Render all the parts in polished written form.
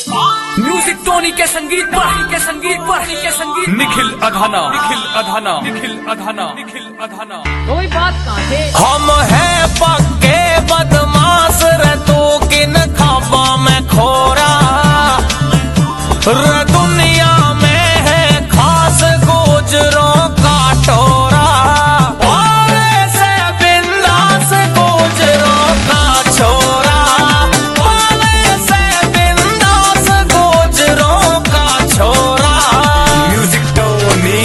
Music टोनी के संगीत पर निखिल अघाना कोई बात कहाँ थे। हम है पक्के बदमाश रे तू किन खाबा में खोरा रे दुनिया में है खास गुजरों का टोरा वाले से बिंदास गुजरों का छोरा वाले से बिंदास गुजरों का छोरा म्यूजिक टोनी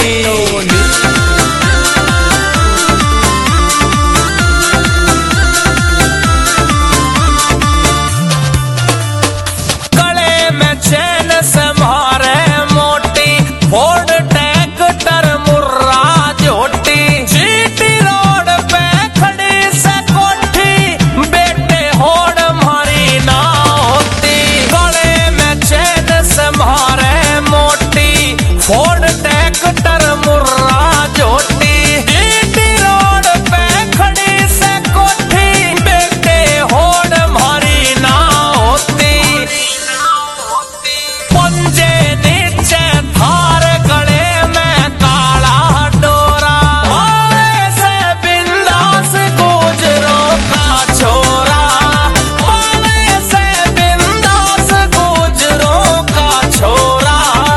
चैन से मारे मोटी फोर्ड ट्रैक्टर मुर्रा जोटी जीटी रोड पे खड़ी से कोठी बेटे होड़ मारी ना होती गले में चैन से मारे मोटी फोर्ड ट्रैक्टर मुर्रा जोटी जीटी रोड पे खड़ी से कोठी बेटे होड़ मारी ना होती पंजे नीचे थार गले में काला डोरा वाले से बिंदास गुजरों का छोरा वाले से बिंदास गुजरों का छोरा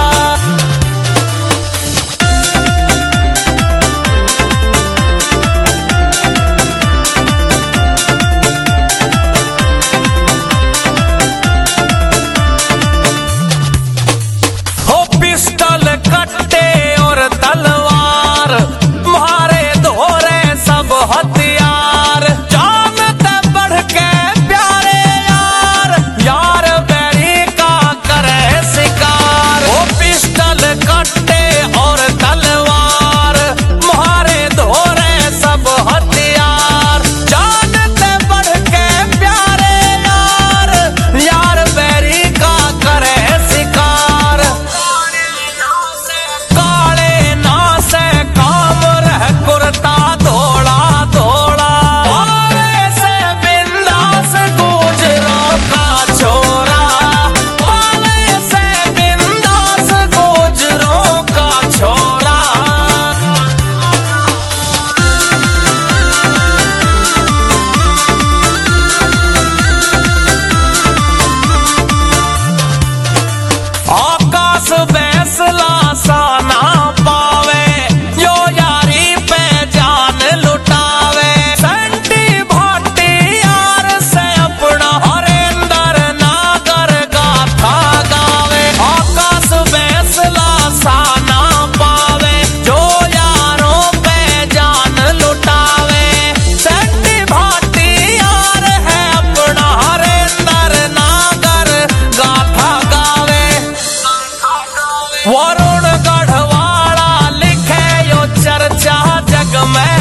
पिस्टल कट्टे और तलवार मारे धोरे सब हथियार जानते बढ़ के प्यारे यार बैरी का करे शिकार वो पिस्टल कट्टे और तलवार मारे धोरे सब हथियार जानते बढ़ के प्यारे यार बैरी का करे शिकार काले ना से काम रह कुर्ता धोला धोला वाले से बिंदास गुजरों का छोरा वाले से बिंदास गुजरों का छोरा आकाश फैसला साना पावे जो यारी पे जान लुटावे संटी भाटी यार से अपना हरेंदर नागर गाथा गावे आकाश फैसला साना पावे जो यारों पे जान लुटावे संटी भाटी यार है अपना हरेंदर नागर गाथा गावे वरुण गढ़वाला लिखे यो चर्चा जग में